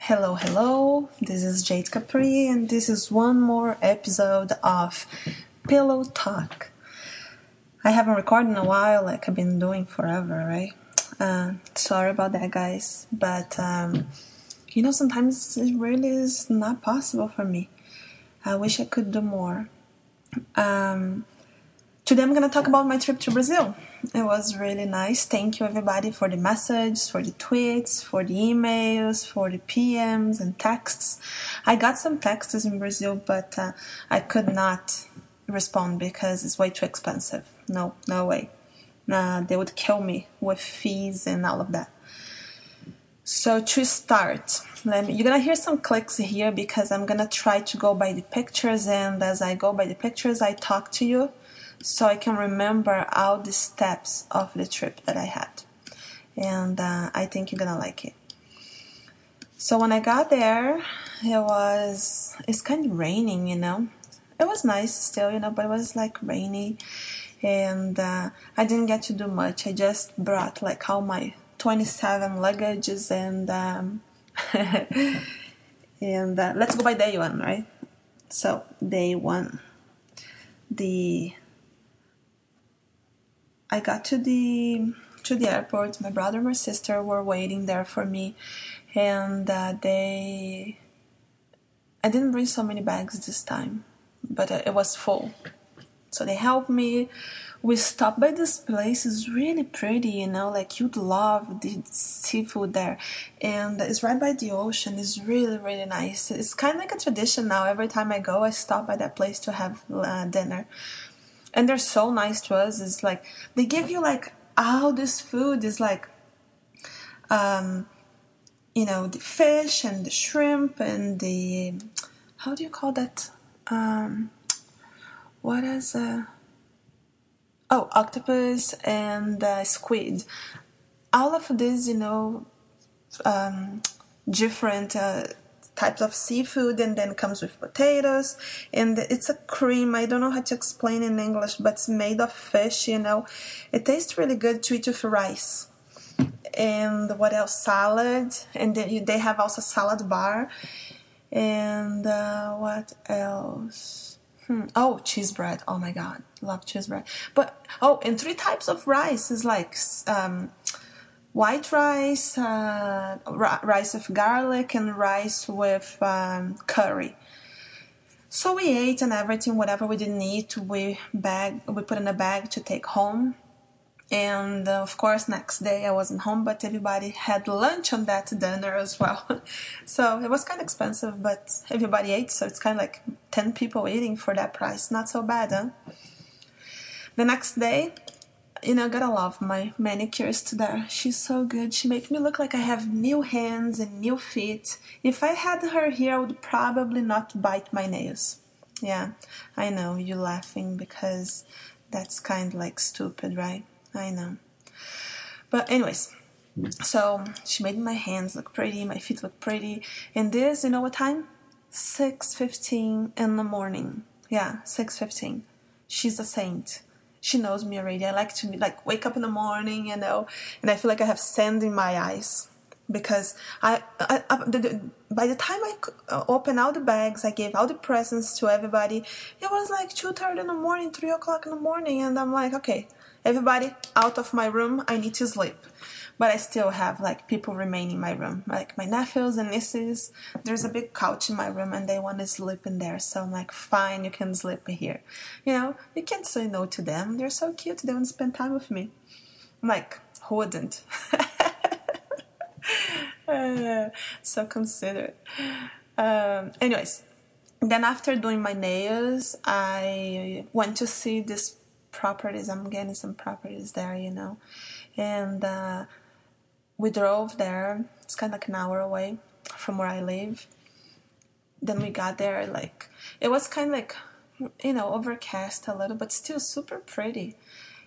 Hello, hello. This is Jade Capri, and this is one more episode of Pillow Talk. I haven't recorded in a while, like I've been doing forever, right? Sorry about that, guys. But sometimes it really is not possible for me. I wish I could do more. Today I'm gonna talk about my trip to Brazil. It was really nice. Thank you everybody for the messages, for the tweets, for the emails, for the PMs and texts. I got some texts in Brazil, but I could not respond because it's way too expensive. No way. They would kill me with fees and all of that. So to start, you're gonna hear some clicks here because I'm gonna try to go by the pictures, and as I go by the pictures, I talk to you so I can remember all the steps of the trip that I had. And I think you're gonna like it. So when I got there, it's kind of raining, It was nice still, but it was like rainy. And I didn't get to do much. I just brought like all my 27 luggages and let's go by day one, right? So day one, I got to the airport. My brother and my sister were waiting there for me, and I didn't bring so many bags this time, but it was full. So they helped me. We stopped by this place. It's really pretty, like you'd love the seafood there. And it's right by the ocean. It's really, really nice. It's kind of like a tradition now. Every time I go, I stop by that place to have dinner. And they're so nice to us. It's like, they give you like all this food is like, the fish and the shrimp and the, how do you call that? Octopus and squid. All of these, different types of seafood, and then comes with potatoes, and it's a cream. I don't know how to explain in English, but it's made of fish. It tastes really good to eat with rice. And what else? Salad, and then they have also salad bar. And what else? Cheese bread. Oh my god, love cheese bread. But and 3 types of rice is like white rice, rice with garlic, and rice with curry. So we ate and everything. Whatever we didn't eat, we put in a bag to take home. And of course, next day I wasn't home, but everybody had lunch on that dinner as well. So it was kind of expensive, but everybody ate, so it's kind of like 10 people eating for that price. Not so bad, huh? The next day, gotta love my manicurist there. She's so good. She makes me look like I have new hands and new feet. If I had her here, I would probably not bite my nails. Yeah, I know, you're laughing because that's kind of like stupid, right? I know. But anyways, so she made my hands look pretty, my feet look pretty. And this, what time? 6:15 in the morning. Yeah, 6:15. She's a saint. She knows me already. I like to wake up in the morning, and I feel like I have sand in my eyes. Because by the time I opened all the bags, I gave all the presents to everybody. It was like 2:30 in the morning, 3 o'clock in the morning, and I'm like, okay, everybody out of my room, I need to sleep. But I still have like people remain in my room, like my nephews and nieces. There's a big couch in my room, and they want to sleep in there. So I'm like, fine, you can sleep here. You can't say no to them. They're so cute. They want to spend time with me. I'm like, who wouldn't? So considerate. Anyways, then after doing my nails, I went to see these properties. I'm getting some properties there, and we drove there. It's kind of like an hour away from where I live. Then we got there, like, it was kind of like, overcast a little, but still super pretty.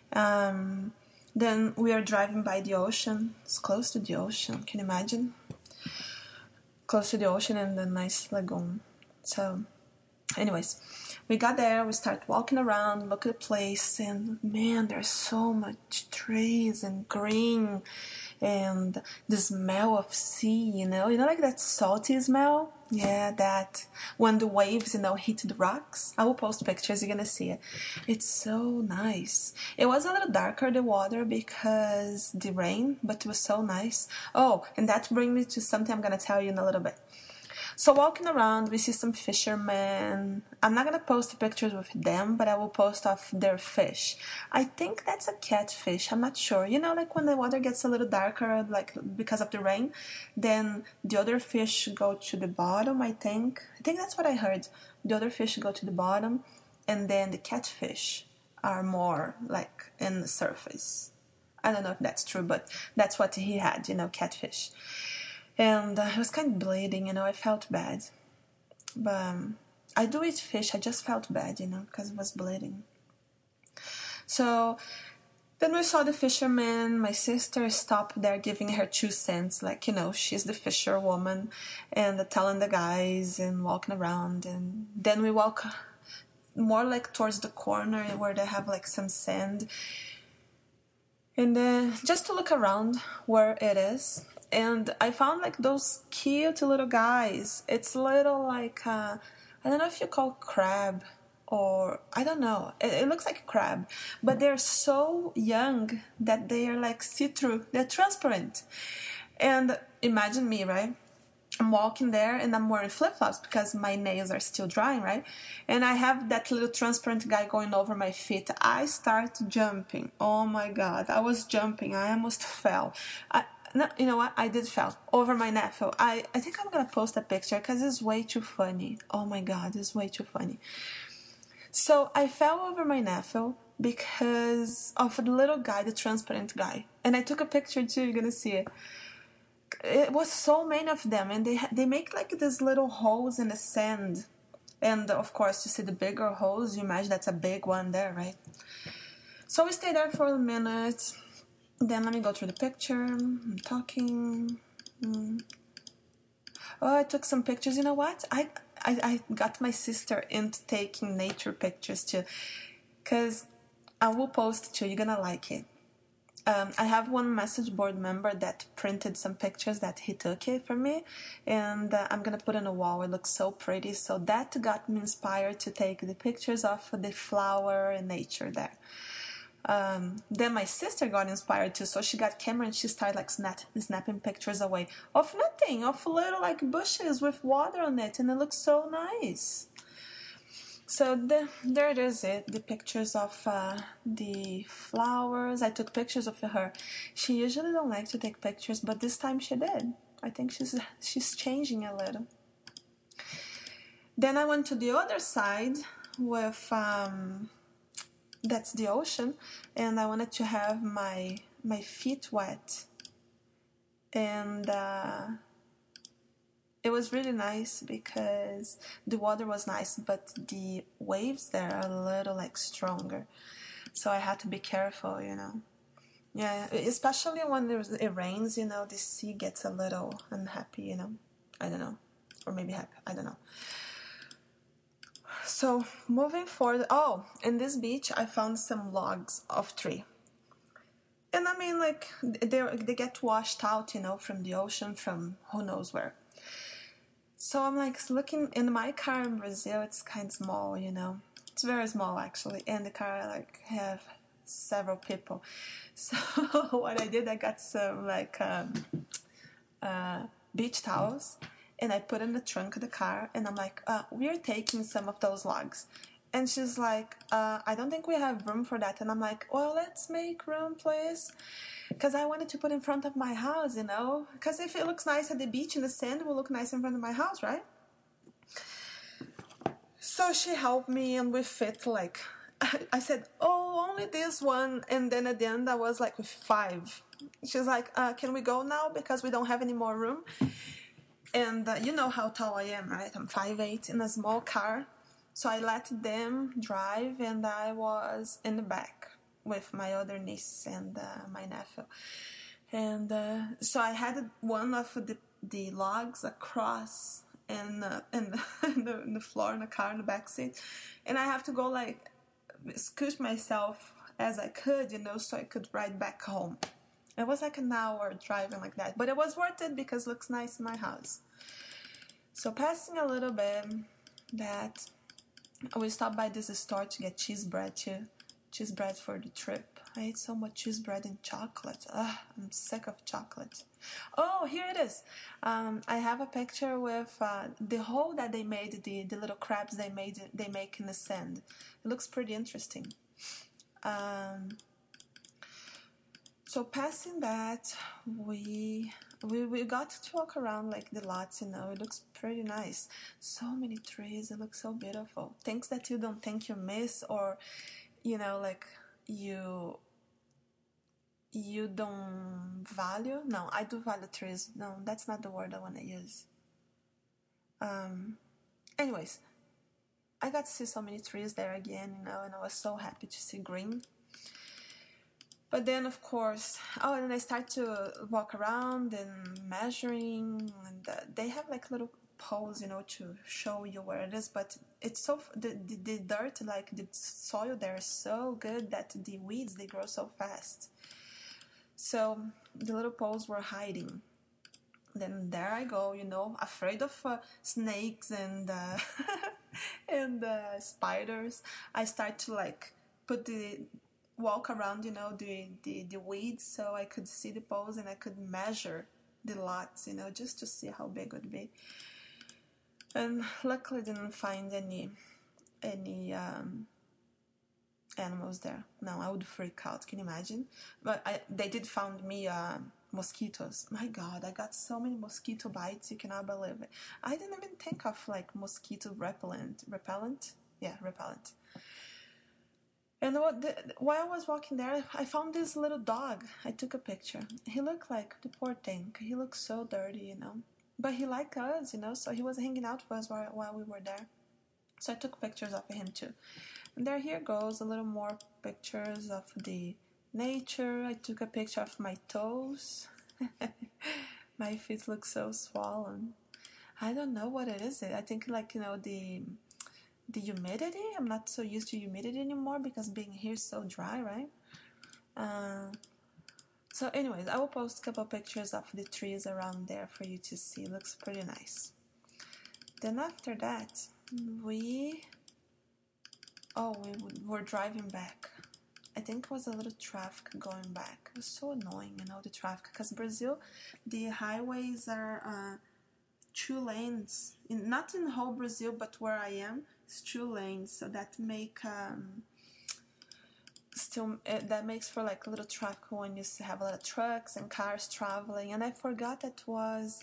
Then we are driving by the ocean. It's close to the ocean. Can you imagine? Close to the ocean and a nice lagoon. So, anyways, we got there. We start walking around, look at the place, and man, there's so much trees and green. and the smell of sea, like that salty smell. Yeah, that when the waves, hit the rocks. I will post pictures, you're gonna see it. It's so nice. It was a little darker, the water, because the rain, but it was so nice. Oh, and that brings me to something I'm gonna tell you in a little bit. So walking around, we see some fishermen. I'm not gonna post pictures with them, but I will post off their fish. I think that's a catfish. I'm not sure. Like when the water gets a little darker, like because of the rain, then the other fish go to the bottom. I think. I think that's what I heard. The other fish go to the bottom, and then the catfish are more like in the surface. I don't know if that's true, but that's what he had. Catfish. And I was kind of bleeding, I felt bad. But I do eat fish, I just felt bad, because it was bleeding. So then we saw the fisherman. My sister stopped there giving her 2 cents, like, she's the fisherwoman, and telling the guys and walking around. And then we walk more like towards the corner where they have like some sand. And just to look around where it is. And I found like those cute little guys. It's little like, I don't know if you call crab or, I don't know. It looks like a crab. But they're so young that they are like see-through. They're transparent. And imagine me, right? I'm walking there and I'm wearing flip-flops because my nails are still drying, right? And I have that little transparent guy going over my feet. I start jumping. Oh my God, I was jumping. I almost fell. No, you know what? I did fall over my nephew. I think I'm gonna post a picture because it's way too funny. Oh my God, it's way too funny. So I fell over my nephew because of the little guy, the transparent guy. And I took a picture too, you're gonna see it. It was so many of them, and they make like these little holes in the sand. And of course, to see the bigger holes, you imagine that's a big one there, right? So we stayed there for a minute. Then let me go through the picture. I'm talking. Oh, I took some pictures. You know what? I got my sister into taking nature pictures too, because I will post too. You're gonna like it. I have one message board member that printed some pictures that he took it for me, and I'm gonna put on a wall. It looks so pretty. So that got me inspired to take the pictures of the flower and nature there. Then my sister got inspired too, so she got camera and she started like snapping pictures away of nothing, of little like bushes with water on it, and it looks so nice. So there it is, the pictures of the flowers. I took pictures of her. She usually don't like to take pictures, but this time she did. I think she's changing a little. Then I went to the other side with that's the ocean, and I wanted to have my feet wet, and it was really nice because the water was nice, but the waves there are a little like stronger, so I had to be careful, Yeah, especially when it rains, the sea gets a little unhappy, I don't know, or maybe happy, I don't know. So moving forward, in this beach I found some logs of tree. And I mean, like, they get washed out, from the ocean, from who knows where. So I'm like looking in my car in Brazil. It's kind of small, It's very small actually, and the car like have several people. So what I did, I got some like beach towels, and I put in the trunk of the car, and I'm like, we're taking some of those logs. And she's like, I don't think we have room for that. And I'm like, well, let's make room, please. Because I wanted to put in front of my house, Because if it looks nice at the beach in the sand, it will look nice in front of my house, right? So she helped me, and we fit like, I said, only this one. And then at the end, I was like with 5. She's like, can we go now? Because we don't have any more room. And you know how tall I am, right? I'm 5'8" in a small car. So I let them drive, and I was in the back with my other niece and my nephew. And so I had one of the logs across and the floor in the car in the back seat. And I have to go like scoot myself as I could, so I could ride back home. It was like an hour driving like that, but it was worth it because it looks nice in my house. So passing a little bit, that we stopped by this store to get cheese bread too. Cheese bread for the trip. I ate so much cheese bread and chocolate. Ugh, I'm sick of chocolate. Oh, here it is. I have a picture with the hole that they made, the little crabs they make in the sand. It looks pretty interesting. So passing that, we got to walk around like the lots, you know. It looks pretty nice. So many trees. It looks so beautiful. Things that you don't think you miss, or you know, like you don't value. No, I do value trees. No, that's not the word I want to use. Anyways, I got to see so many trees there again, you know, and I was so happy to see green. But then, of course, and then I start to walk around and measuring, and they have like little poles, you know, to show you where it is. But it's so the dirt, like the soil there, is so good that the weeds, they grow so fast. So the little poles were hiding. Then there I go, you know, afraid of snakes and and spiders. I start to like walk around, you know, the weeds, so I could see the poles and I could measure the lots, you know, just to see how big it would be. And luckily didn't find any animals there. No, I would freak out. Can you imagine? But they did found me mosquitoes. My God, I got so many mosquito bites. You cannot believe it. I didn't even think of like mosquito repellent. Yeah, repellent. And while I was walking there, I found this little dog. I took a picture. He looked like the poor thing. He looked so dirty, you know. But he liked us, you know, so he was hanging out with us while we were there. So I took pictures of him too. And here goes a little more pictures of the nature. I took a picture of my toes. My feet look so swollen. I don't know what it is. I think like, you know, the humidity. I'm not so used to humidity anymore because being here is so dry, right? So anyways, I will post a couple pictures of the trees around there for you to see. It looks pretty nice. Then after that, we were driving back. I think it was a little traffic going back. It was so annoying, you know, the traffic. Because Brazil, the highways are 2 lanes. Not in whole Brazil, but where I am, it's 2 lanes. So that that makes for like a little traffic when you have a lot of trucks and cars traveling. And I forgot that was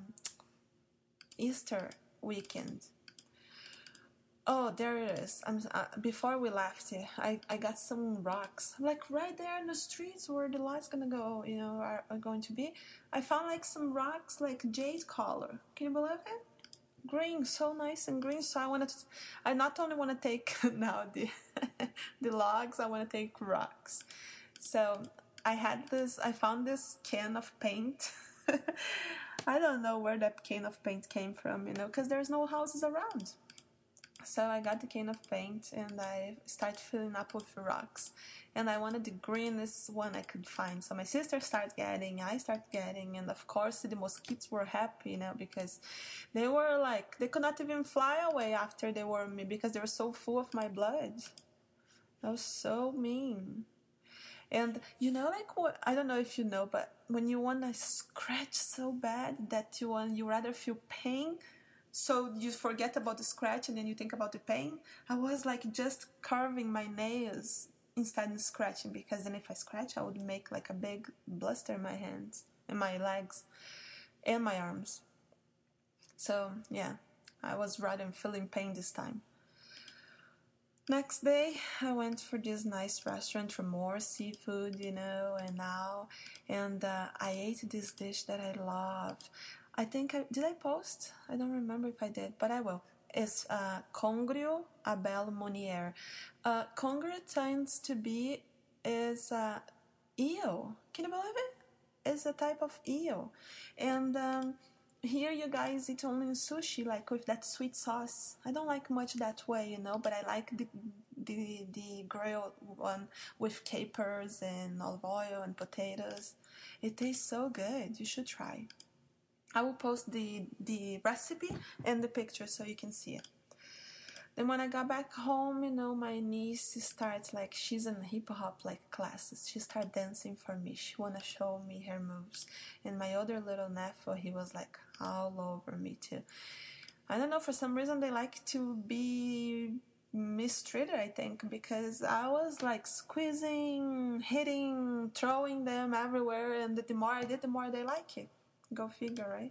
Easter weekend. Oh, there it is. Before we left, I got some rocks. Like right there in the streets where the light's gonna go, you know, are going to be. I found like some rocks, like jade color. Can you believe it? Green, so nice and green. So I not only want to take now the the logs, I want to take rocks. So I found this can of paint. I don't know where that can of paint came from, you know, because there's no houses around. So I got the can of paint and I started filling up with rocks. And I wanted the greenest one I could find. So my sister started getting, I started getting, and of course the mosquitoes were happy, you know, because they were like, they could not even fly away after they were me because they were so full of my blood. That was so mean. And you know, like what, I don't know if you know, but when you want to scratch so bad that you rather feel pain, so you forget about the scratch and then you think about the pain. I was like just carving my nails instead of scratching, because then if I scratch I would make like a big blister in my hands and my legs and my arms. So yeah, I was rather feeling pain this time. Next day, I went for this nice restaurant for more seafood, you know, and I ate this dish that I love. I think did I post? I don't remember if I did, but I will. It's Congrio à belle Monnière. Congrio tends to be eel. Can you believe it? It's a type of eel, and here you guys eat only sushi, like with that sweet sauce. I don't like much that way, you know, but I like the grilled one with capers and olive oil and potatoes. It tastes so good. You should try. I will post the recipe and the picture so you can see it. Then when I got back home, my niece starts like, she's in hip hop like classes. She started dancing for me. She wanna show me her moves. And my other little nephew, he was like all over me too. I don't know, for some reason they like to be mistreated, I think, because I was like squeezing, hitting, throwing them everywhere, and the more I did, the more they like it. Go figure, right?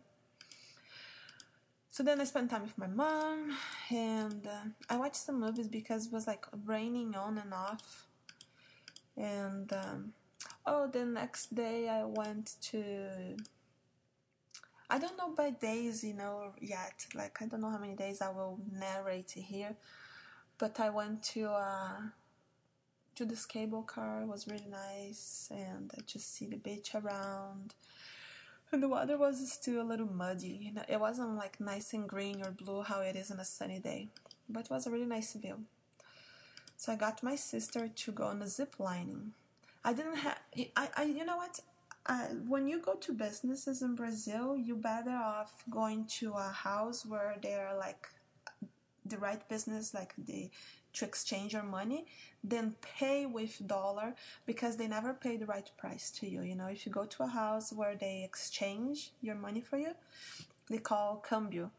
So then I spent time with my mom, and I watched some movies because it was like raining on and off. And the next day I went to, I don't know by days, yet. Like, I don't know how many days I will narrate here. But I went to this cable car. It was really nice, and I just see the beach around. And the water was still a little muddy. It wasn't like nice and green or blue how it is on a sunny day. But it was a really nice view. So I got my sister to go on a zip lining. I didn't have, you know what? When you go to businesses in Brazil, you better off going to a house where they're like the right business, like to exchange your money, then pay with dollar, because they never pay the right price to you. If you go to a house where they exchange your money for you, they call cambio.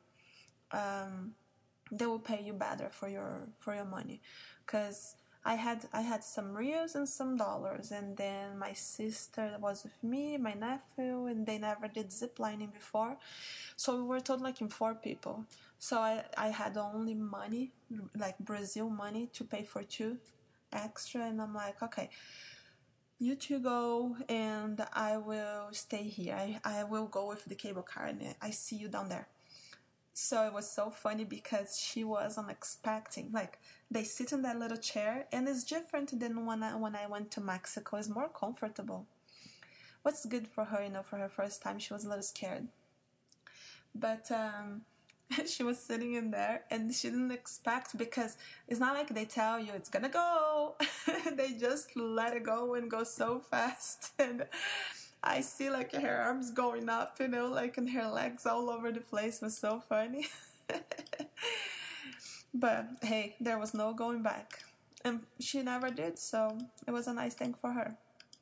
They will pay you better for your money, because I had some reals and some dollars, and then my sister was with me, my nephew, and they never did zip lining before, so we were told like in 4 people. So I had only money, like Brazil money, to pay for 2 extra, and I'm like, okay, you 2 go, and I will stay here. I will go with the cable car, and I see you down there. So it was so funny because she wasn't expecting, like, they sit in that little chair, and it's different than when I went to Mexico. It's more comfortable. What's good for her, for her first time, she was a little scared. But she was sitting in there, and she didn't expect, because it's not like they tell you it's gonna go. They just let it go and go so fast. And I see like her arms going up, like, and her legs all over the place. It was so funny. But hey, there was no going back. And she never did, so it was a nice thing for her.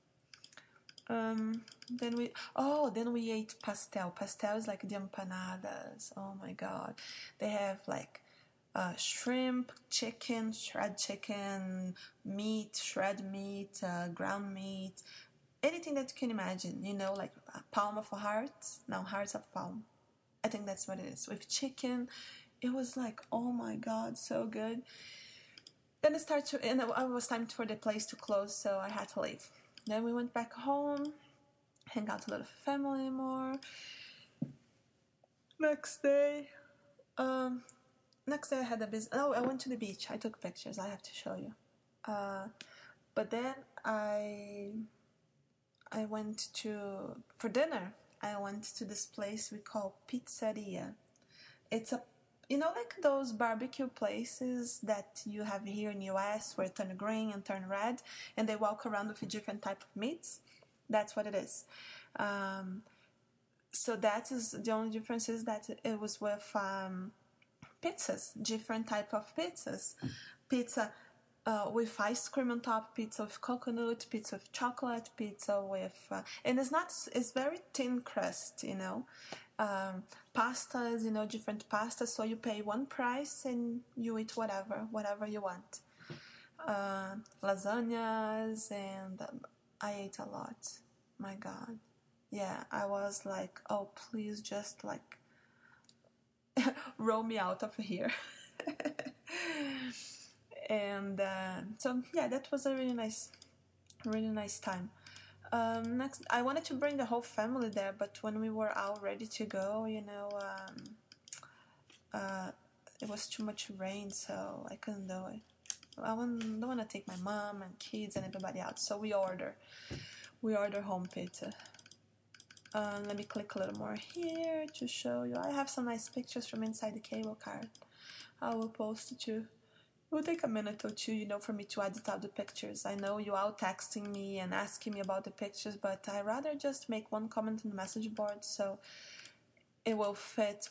Then we ate pastel. Pastel is like the empanadas. Oh my god. They have like shrimp, chicken, shred chicken, meat, shred meat, ground meat, anything that you can imagine, like a palm of a heart. No, hearts of palm. I think that's what it is. With chicken. It was like, oh my god, so good. Then it was time for the place to close, so I had to leave. Then we went back home, hang out a little family more. Next day I had a business. Oh, I went to the beach. I took pictures. I have to show you. But then I went for dinner. I went to this place we call Pizzeria. It's like those barbecue places that you have here in the US where turn green and turn red, and they walk around with a different type of meats. That's what it is. So that is the only difference, is that it was with pizzas, different type of pizzas. Pizza with ice cream on top, pizza with coconut, pizza with chocolate, pizza with and it's very thin crust, pastas, different pastas, so you pay one price and you eat whatever you want. Lasagnas, and I ate a lot. My god. Yeah, I was like, oh, please just like roll me out of here. And so yeah, that was a really nice time. Next, I wanted to bring the whole family there, but when we were all ready to go, it was too much rain, so I couldn't do it. I don't want to take my mom and kids and everybody out, so we order home pizza. Let me click a little more here to show you. I have some nice pictures from inside the cable car. I will post it will take a minute or two, for me to edit out the pictures. I know you all texting me and asking me about the pictures, but I rather just make one comment in the message board so it will fit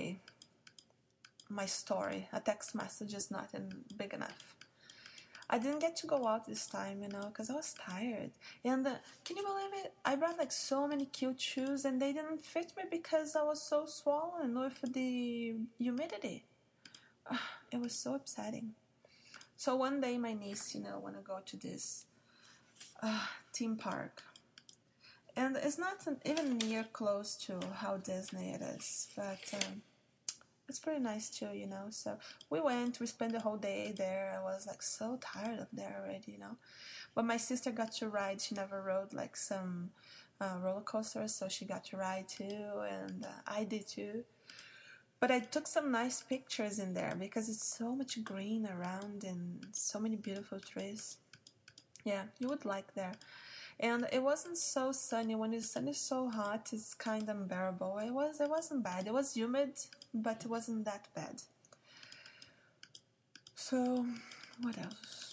my story. A text message is not big enough. I didn't get to go out this time, because I was tired. And can you believe it? I brought so many cute shoes and they didn't fit me because I was so swollen with the humidity. It was so upsetting. So one day my niece, want to go to this theme park. And it's not even near close to how Disney it is, but it's pretty nice too, So we spent the whole day there. I was so tired of there already, But my sister got to ride. She never rode some roller coasters, so she got to ride too, and I did too. But I took some nice pictures in there because it's so much green around and so many beautiful trees. Yeah, you would like there. And it wasn't so sunny. When the sun is so hot, it's kind of unbearable. It wasn't bad. It was humid, but it wasn't that bad. So, what else?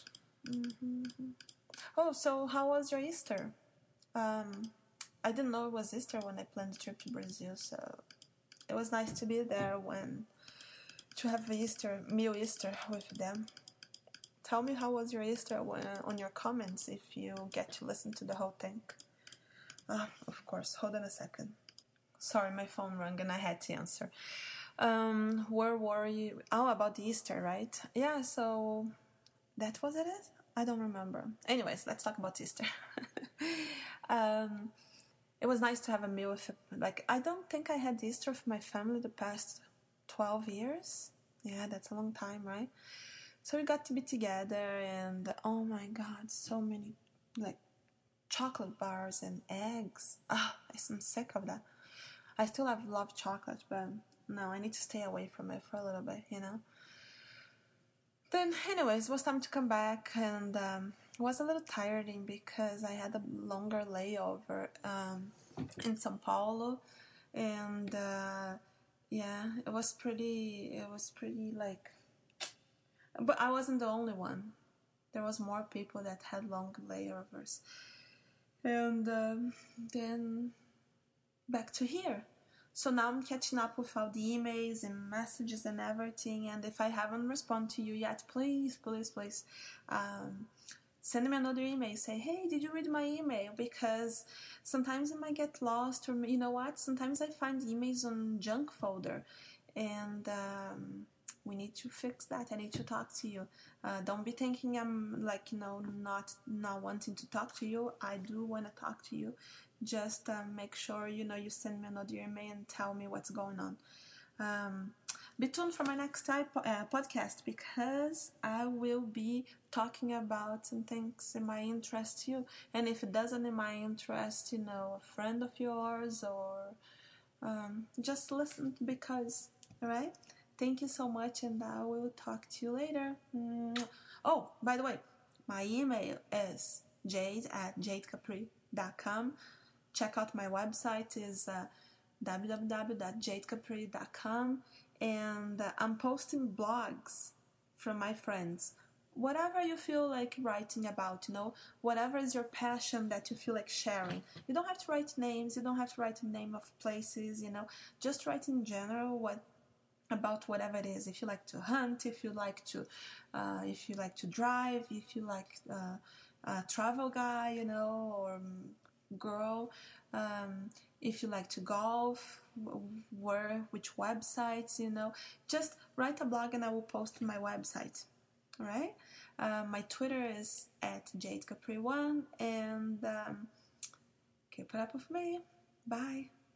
Oh, so how was your Easter? I didn't know it was Easter when I planned the trip to Brazil, so it was nice to be there to have Easter with them. Tell me how was your Easter on your comments if you get to listen to the whole thing. Of course, hold on a second. Sorry, my phone rang and I had to answer. Where were you? Oh, about the Easter, right? Yeah, so that was it? I don't remember. Anyways, let's talk about Easter. It was nice to have a meal with, I don't think I had Easter with my family the past 12 years. Yeah, that's a long time, right? So we got to be together and, oh my God, so many, chocolate bars and eggs. I'm sick of that. I still love chocolate, but no, I need to stay away from it for a little bit, Then, anyways, it was time to come back, and it was a little tiring because I had a longer layover in São Paulo, and yeah, it was pretty but I wasn't the only one. There was more people that had long layovers, and then back to here. So now I'm catching up with all the emails and messages and everything. And if I haven't responded to you yet, please, send me another email. Say, hey, did you read my email? Because sometimes it might get lost, or you know what? Sometimes I find emails on junk folder, and we need to fix that. I need to talk to you. Don't be thinking I'm not wanting to talk to you. I do want to talk to you. Just make sure you send me another email and tell me what's going on. Be tuned for my next podcast because I will be talking about some things in my interest you. And if it doesn't in my interest, a friend of yours or just listen because, all right? Thank you so much, and I will talk to you later. Oh, by the way, my email is jade@jadecapri.com. Check out my website is www.jadecapri.com, and I'm posting blogs from my friends. Whatever you feel like writing about, whatever is your passion that you feel like sharing. You don't have to write names, you don't have to write the name of places, just write in general about whatever it is. If you like to hunt, if you like to drive, if you like a travel guy, or girl, if you like to golf, which websites, just write a blog and I will post to my website. All right. My Twitter is @JadeCapri1, and keep it up with me. Bye.